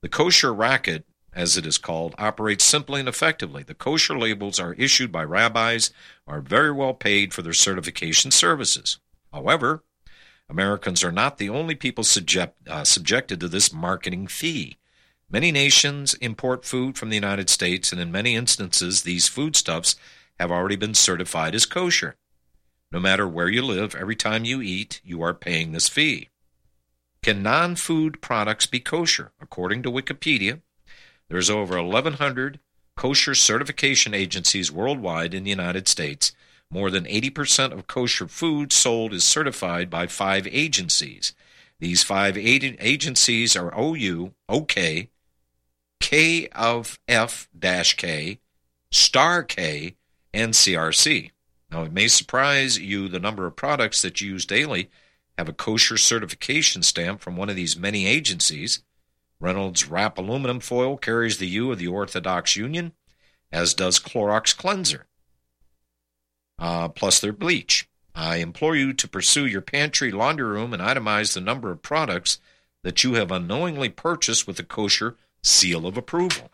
The kosher racket, as it is called, operates simply and effectively. The kosher labels are issued by rabbis, are very well paid for their certification services. However, Americans are not the only people subject, uh, subjected to this marketing fee. Many nations import food from the United States, and in many instances, these foodstuffs have already been certified as kosher. No matter where you live, every time you eat, you are paying this fee. Can non-food products be kosher? According to Wikipedia, there's over eleven hundred kosher certification agencies worldwide in the United States. More than eighty percent of kosher food sold is certified by five agencies. These five agencies are O U, OK, K of F-K, Star K, and C R C. Now, it may surprise you the number of products that you use daily have a kosher certification stamp from one of these many agencies. Reynolds Wrap aluminum foil carries the U of the Orthodox Union, as does Clorox Cleanser, uh, plus their bleach. I implore you to pursue your pantry, laundry room, and itemize the number of products that you have unknowingly purchased with a kosher seal of approval.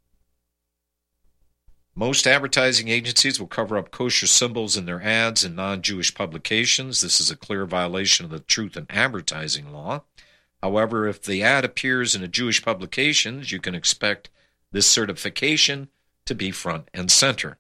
Most advertising agencies will cover up kosher symbols in their ads in non-Jewish publications. This is a clear violation of the Truth in Advertising law. However, if the ad appears in a Jewish publication, you can expect this certification to be front and center.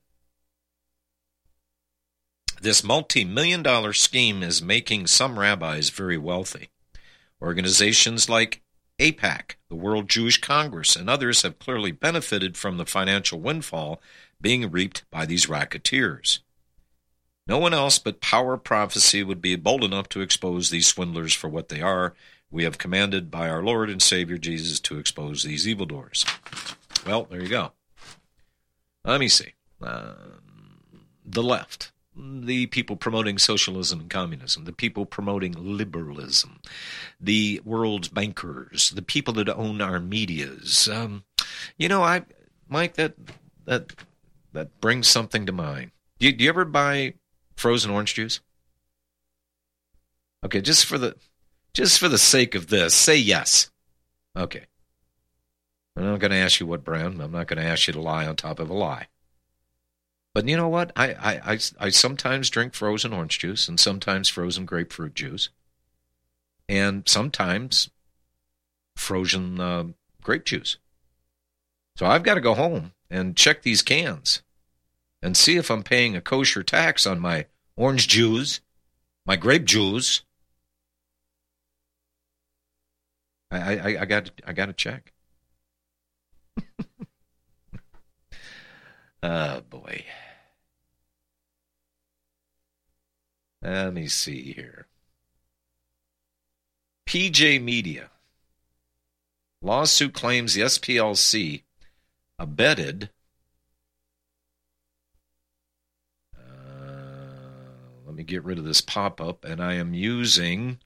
This multi-million dollar scheme is making some rabbis very wealthy. Organizations like AIPAC, the World Jewish Congress, and others have clearly benefited from the financial windfall being reaped by these racketeers. No one else but Power Prophecy would be bold enough to expose these swindlers for what they are. We have commanded by our Lord and Savior Jesus to expose these evildoers. Well, there you go. Let me see. Uh, the left. The people promoting socialism and communism, the people promoting liberalism, the world's bankers, the people that own our medias. Um, you know, I, Mike, that that that brings something to mind. Do you, do you ever buy frozen orange juice? Okay, just for the just for the sake of this, say yes. Okay. I'm not going to ask you what brand. I'm not going to ask you to lie on top of a lie. But you know what? I, I, I, I sometimes drink frozen orange juice and sometimes frozen grapefruit juice and sometimes frozen uh, grape juice. So I've got to go home and check these cans and see if I'm paying a kosher tax on my orange juice, my grape juice. I, I, I got I got to check. Oh, boy. Let me see here. P J Media. Lawsuit claims the S P L C abetted uh, let me get rid of this pop-up, and I am using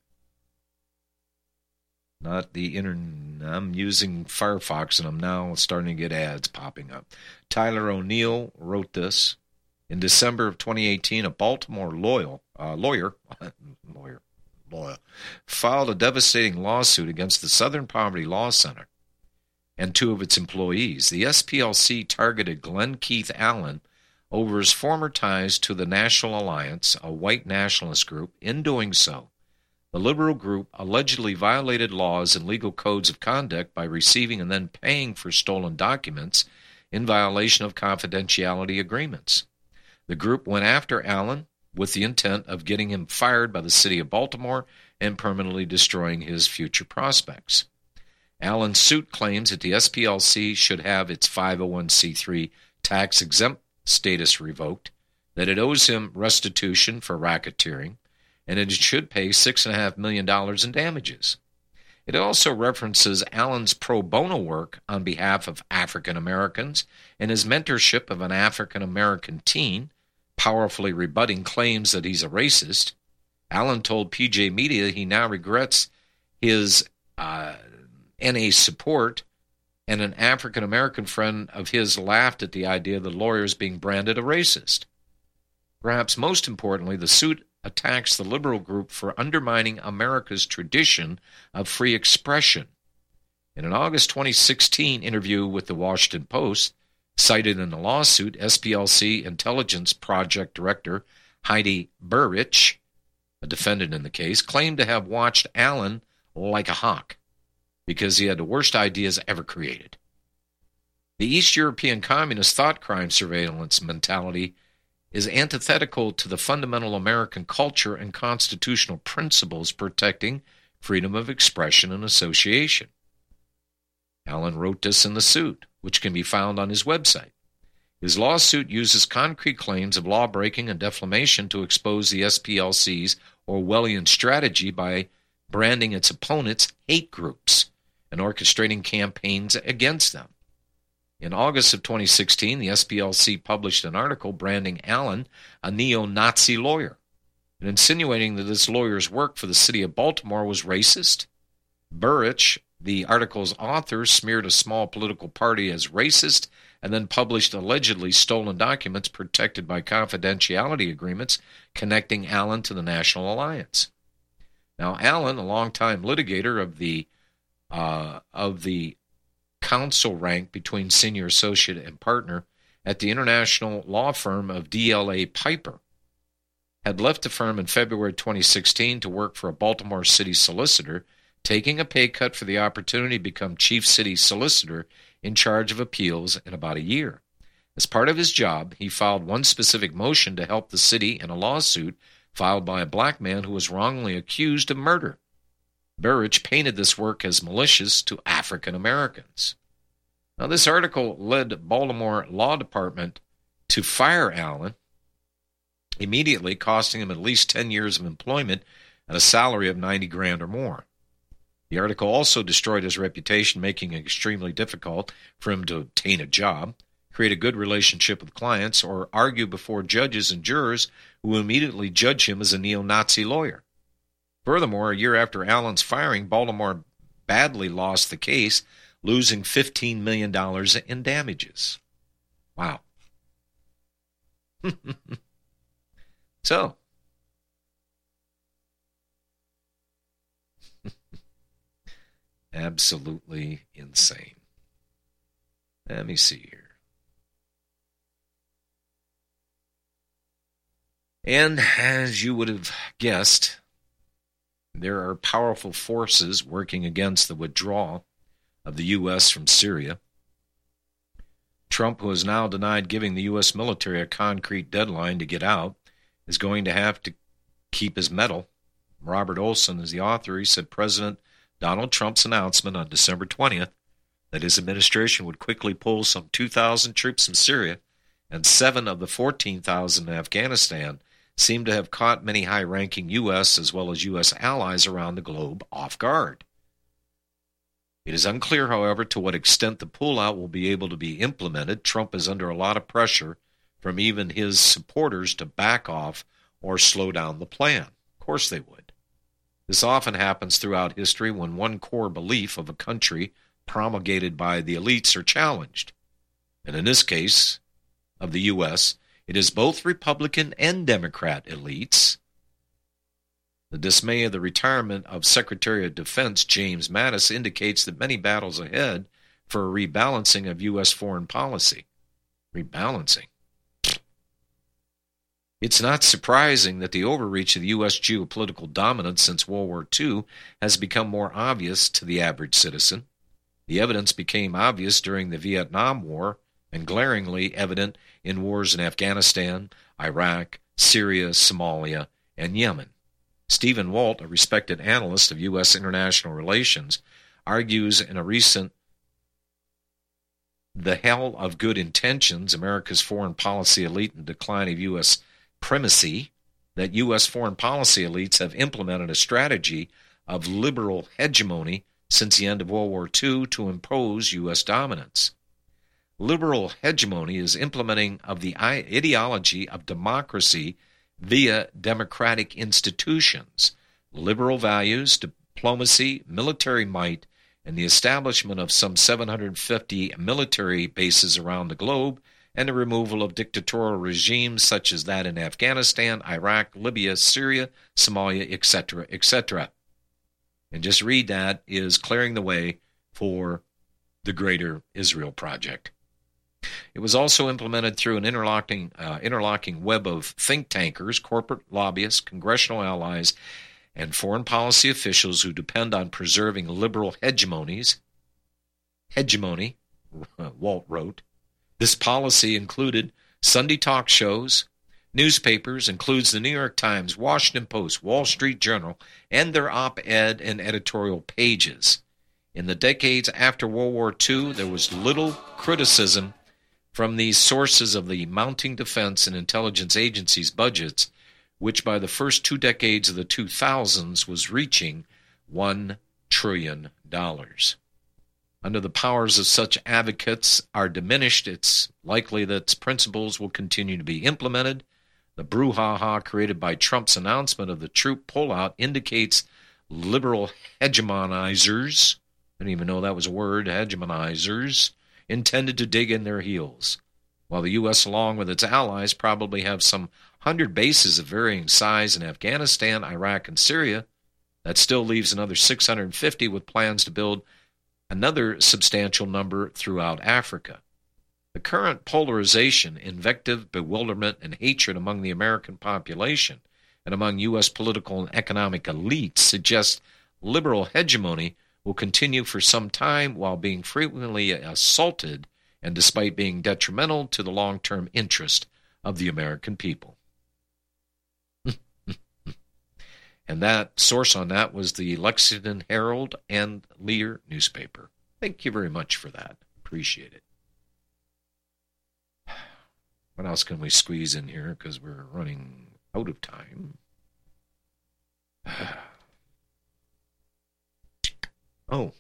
not the internet. I'm using Firefox, and I'm now starting to get ads popping up. Tyler O'Neill wrote this. In December of twenty eighteen, a Baltimore loyal, uh, lawyer, lawyer, lawyer, filed a devastating lawsuit against the Southern Poverty Law Center and two of its employees. The S P L C targeted Glenn Keith Allen over his former ties to the National Alliance, a white nationalist group. In doing so, the liberal group allegedly violated laws and legal codes of conduct by receiving and then paying for stolen documents in violation of confidentiality agreements. The group went after Allen with the intent of getting him fired by the city of Baltimore and permanently destroying his future prospects. Allen's suit claims that the S P L C should have its five oh one c three tax-exempt status revoked, that it owes him restitution for racketeering, and it should pay six point five million dollars in damages. It also references Allen's pro bono work on behalf of African Americans and his mentorship of an African American teen, powerfully rebutting claims that he's a racist. Allen told P J Media he now regrets his uh, N A support, and an African American friend of his laughed at the idea of the lawyers being branded a racist. Perhaps most importantly, the suit attacks the liberal group for undermining America's tradition of free expression. In an August twenty sixteen interview with the Washington Post, cited in the lawsuit, S P L C Intelligence Project Director Heidi Burrich, a defendant in the case, claimed to have watched Allen like a hawk because he had the worst ideas ever created. The East European communist thought crime surveillance mentality is antithetical to the fundamental American culture and constitutional principles protecting freedom of expression and association. Allen wrote this in the suit, which can be found on his website. His lawsuit uses concrete claims of law-breaking and defamation to expose the S P L C's Orwellian strategy by branding its opponents hate groups and orchestrating campaigns against them. In August of twenty sixteen, the S P L C published an article branding Allen a neo-Nazi lawyer and insinuating that this lawyer's work for the city of Baltimore was racist. Burrich, the article's author, smeared a small political party as racist and then published allegedly stolen documents protected by confidentiality agreements connecting Allen to the National Alliance. Now, Allen, a longtime litigator of the uh, of the counsel rank between senior associate and partner at the international law firm of D L A Piper, had left the firm in February twenty sixteen to work for a Baltimore city solicitor, taking a pay cut for the opportunity to become chief city solicitor in charge of appeals in about a year. As part of his job, he filed one specific motion to help the city in a lawsuit filed by a black man who was wrongly accused of murder. Burrich painted this work as malicious to African Americans. Now, this article led the Baltimore Law Department to fire Allen immediately, costing him at least ten years of employment and a salary of ninety grand or more. The article also destroyed his reputation, making it extremely difficult for him to obtain a job, create a good relationship with clients, or argue before judges and jurors who immediately judge him as a neo-Nazi lawyer. Furthermore, a year after Allen's firing, Baltimore badly lost the case, losing fifteen million dollars in damages. Wow. So, absolutely insane. Let me see here. And as you would have guessed, there are powerful forces working against the withdrawal of the U S from Syria. Trump, who has now denied giving the U S military a concrete deadline to get out, is going to have to keep his mettle. Robert Olson is the author. He said President Donald Trump's announcement on December twentieth that his administration would quickly pull some two thousand troops from Syria and seven of the fourteen thousand in Afghanistan seemed to have caught many high-ranking U S as well as U S allies around the globe off guard. It is unclear, however, to what extent the pullout will be able to be implemented. Trump is under a lot of pressure from even his supporters to back off or slow down the plan. Of course they would. This often happens throughout history when one core belief of a country promulgated by the elites are challenged. And in this case of the U S, it is both Republican and Democrat elites. The dismay of the retirement of Secretary of Defense James Mattis indicates that many battles ahead for a rebalancing of U S foreign policy. Rebalancing. It's not surprising that the overreach of the U S geopolitical dominance since World War Two has become more obvious to the average citizen. The evidence became obvious during the Vietnam War and glaringly evident in wars in Afghanistan, Iraq, Syria, Somalia, and Yemen. Stephen Walt, a respected analyst of U S international relations, argues in a recent The Hell of Good Intentions, America's Foreign Policy Elite and Decline of U S Primacy, that U S foreign policy elites have implemented a strategy of liberal hegemony since the end of World War Two to impose U S dominance. Liberal hegemony is implementing of the ideology of democracy via democratic institutions, liberal values, diplomacy, military might, and the establishment of some seven hundred fifty military bases around the globe, and the removal of dictatorial regimes such as that in Afghanistan, Iraq, Libya, Syria, Somalia, et cetera, et cetera. And just read that is clearing the way for the Greater Israel Project. It was also implemented through an interlocking, uh, interlocking web of think tankers, corporate lobbyists, congressional allies, and foreign policy officials who depend on preserving liberal hegemonies. Hegemony, Walt wrote. This policy included Sunday talk shows, newspapers, includes the New York Times, Washington Post, Wall Street Journal, and their op-ed and editorial pages. In the decades after World War Two, there was little criticism from these sources of the mounting defense and intelligence agencies' budgets, which by the first two decades of the two thousands was reaching one trillion dollars. Under the powers of such advocates are diminished, it's likely that its principles will continue to be implemented. The brouhaha created by Trump's announcement of the troop pullout indicates liberal hegemonizers, I didn't even know that was a word, hegemonizers, intended to dig in their heels, while the U S, along with its allies, probably have some hundred bases of varying size in Afghanistan, Iraq, and Syria. That still leaves another six hundred fifty with plans to build another substantial number throughout Africa. The current polarization, invective, bewilderment, and hatred among the American population and among U S political and economic elites suggests liberal hegemony will continue for some time while being frequently assaulted and despite being detrimental to the long-term interest of the American people. And that source on that was the Lexington Herald and Lear newspaper. Thank you very much for that. Appreciate it. What else can we squeeze in here? Because we're running out of time. Oh.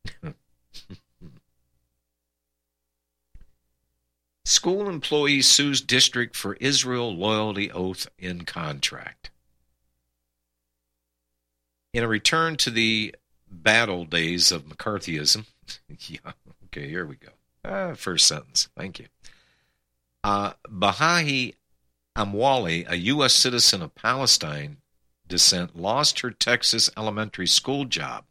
School employee sues district for Israel loyalty oath in contract. In a return to the bad old days of McCarthyism, yeah, okay, here we go. Ah, first sentence, thank you. Uh, Bahahi Amwali, a U S citizen of Palestine descent, lost her Texas elementary school job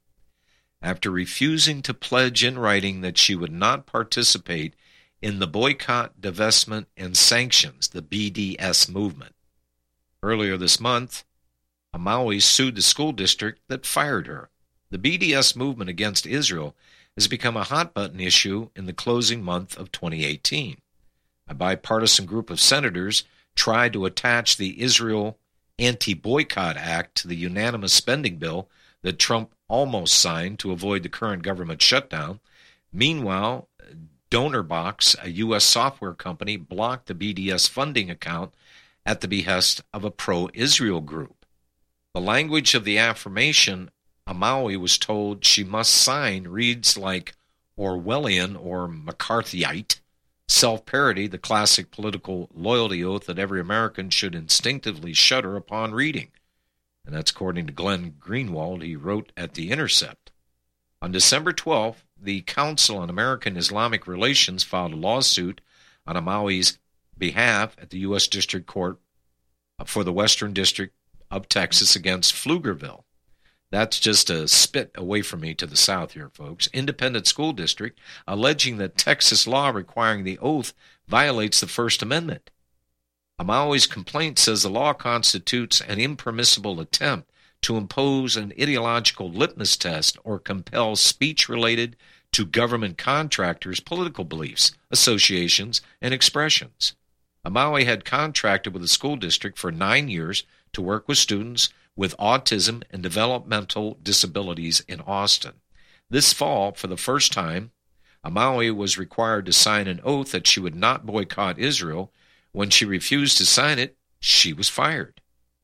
after refusing to pledge in writing that she would not participate in the boycott, divestment, and sanctions, the B D S movement. Earlier this month, Amawi sued the school district that fired her. The B D S movement against Israel has become a hot-button issue in the closing month of twenty eighteen. A bipartisan group of senators tried to attach the Israel Anti-Boycott Act to the unanimous spending bill that Trump almost signed to avoid the current government shutdown. Meanwhile, DonorBox, a U S software company, blocked the B D S funding account at the behest of a pro-Israel group. The language of the affirmation Amawi was told she must sign reads like Orwellian or McCarthyite self-parody, the classic political loyalty oath that every American should instinctively shudder upon reading. And that's according to Glenn Greenwald, he wrote at The Intercept. On December twelfth, the Council on American Islamic Relations filed a lawsuit on Amawi's behalf at the U S District Court for the Western District of Texas against Pflugerville. That's just a spit away from me to the south here, folks. Independent School District, alleging that Texas law requiring the oath violates the First Amendment. Amawi's complaint says the law constitutes an impermissible attempt to impose an ideological litmus test or compel speech related to government contractors' political beliefs, associations, and expressions. Amawi had contracted with the school district for nine years to work with students with autism and developmental disabilities in Austin. This fall, for the first time, Amawi was required to sign an oath that she would not boycott Israel. When she refused to sign it, she was fired.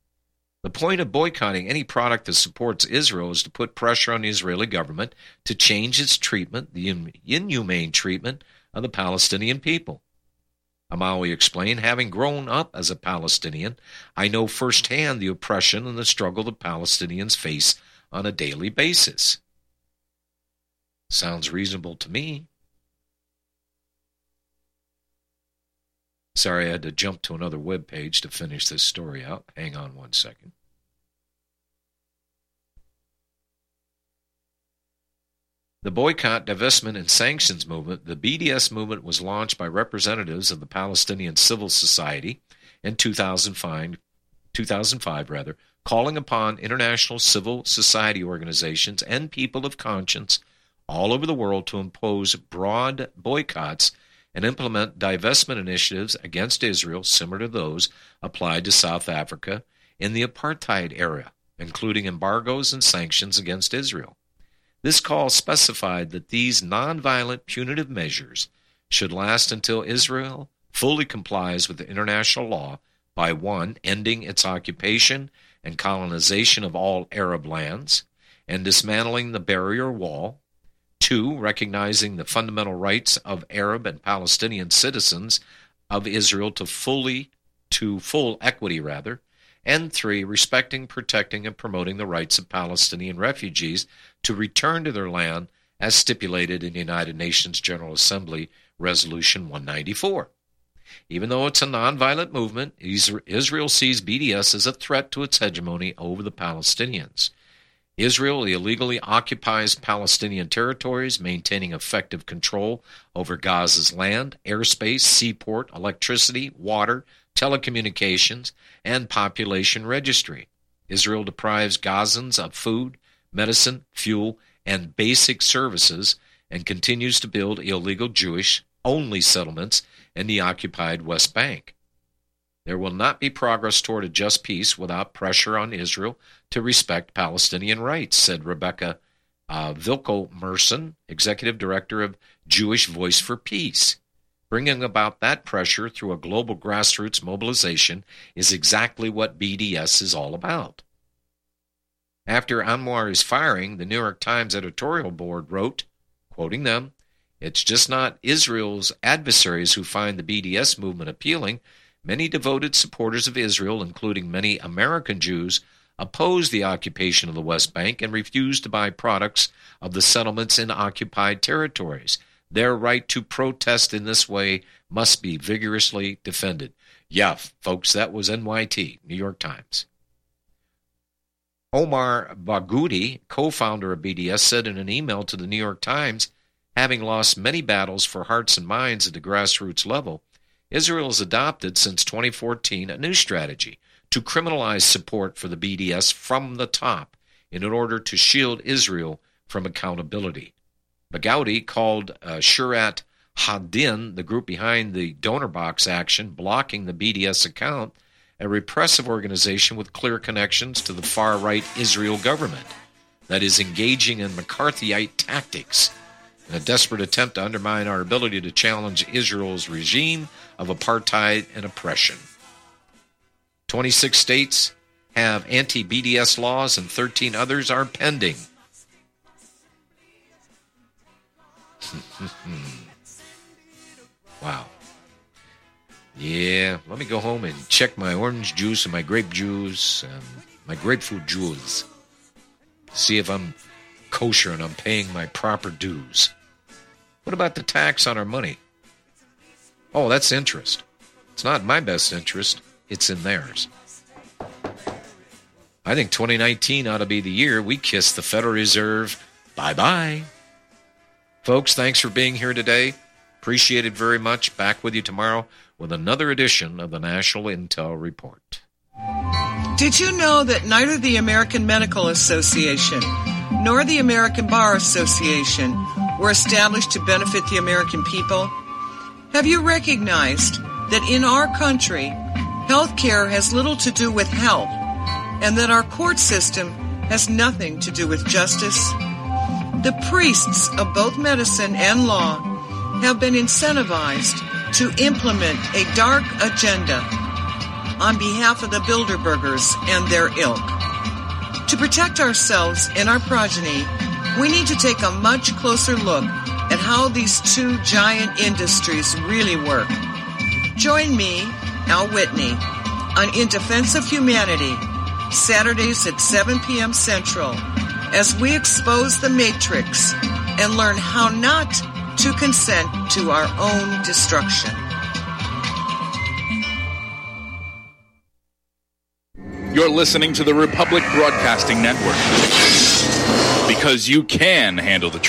The point of boycotting any product that supports Israel is to put pressure on the Israeli government to change its treatment, the inhumane treatment of the Palestinian people. Amawi explained, having grown up as a Palestinian, I know firsthand the oppression and the struggle the Palestinians face on a daily basis. Sounds reasonable to me. Sorry, I had to jump to another web page to finish this story out. Hang on one second. The boycott, divestment, and sanctions movement, the B D S movement, was launched by representatives of the Palestinian Civil Society in two thousand five, two thousand five rather, calling upon international civil society organizations and people of conscience all over the world to impose broad boycotts and implement divestment initiatives against Israel similar to those applied to South Africa in the apartheid era, including embargoes and sanctions against Israel. This call specified that these nonviolent punitive measures should last until Israel fully complies with the international law by, one, ending its occupation and colonization of all Arab lands and dismantling the barrier wall, two, recognizing the fundamental rights of Arab and Palestinian citizens of Israel to fully, to full equity rather, and three, respecting, protecting, and promoting the rights of Palestinian refugees to return to their land as stipulated in the United Nations General Assembly Resolution one ninety-four. Even though it's a nonviolent movement, Israel sees B D S as a threat to its hegemony over the Palestinians. Israel illegally occupies Palestinian territories, maintaining effective control over Gaza's land, airspace, seaport, electricity, water, telecommunications, and population registry. Israel deprives Gazans of food, medicine, fuel, and basic services, and continues to build illegal Jewish-only settlements in the occupied West Bank. There will not be progress toward a just peace without pressure on Israel to respect Palestinian rights, said Rebecca uh, Vilko-Merson, Executive Director of Jewish Voice for Peace. Bringing about that pressure through a global grassroots mobilization is exactly what B D S is all about. After Anwar's firing, the New York Times editorial board wrote, quoting them, "It's just not Israel's adversaries who find the B D S movement appealing. Many devoted supporters of Israel, including many American Jews, oppose the occupation of the West Bank and refuse to buy products of the settlements in occupied territories. Their right to protest in this way must be vigorously defended." Yeah, folks, that was N Y T, New York Times. Omar Barghouti, co-founder of B D S, said in an email to the New York Times, having lost many battles for hearts and minds at the grassroots level, Israel has adopted since twenty fourteen a new strategy to criminalize support for the B D S from the top in order to shield Israel from accountability. Barghouti called uh, Shurat Hadin, the group behind the donor box action blocking the B D S account, a repressive organization with clear connections to the far-right Israel government that is engaging in McCarthyite tactics in a desperate attempt to undermine our ability to challenge Israel's regime of apartheid and oppression. twenty-six states have anti-B D S laws and thirteen others are pending. Wow. Yeah, let me go home and check my orange juice and my grape juice and my grapefruit juice. See if I'm kosher and I'm paying my proper dues. What about the tax on our money? Oh, that's interest. It's not in my best interest. It's in theirs. I think twenty nineteen ought to be the year we kiss the Federal Reserve bye-bye. Folks, thanks for being here today. Appreciate it very much. Back with you tomorrow with another edition of the National Intel Report. Did you know that neither the American Medical Association nor the American Bar Association were established to benefit the American people? Have you recognized that in our country, health care has little to do with health, and that our court system has nothing to do with justice? The priests of both medicine and law have been incentivized to implement a dark agenda on behalf of the Bilderbergers and their ilk. To protect ourselves and our progeny, we need to take a much closer look at how these two giant industries really work. Join me, Al Whitney, on In Defense of Humanity, Saturdays at seven p.m. Central, as we expose the matrix and learn how not to consent to our own destruction. You're listening to the Republic Broadcasting Network, because you can handle the truth.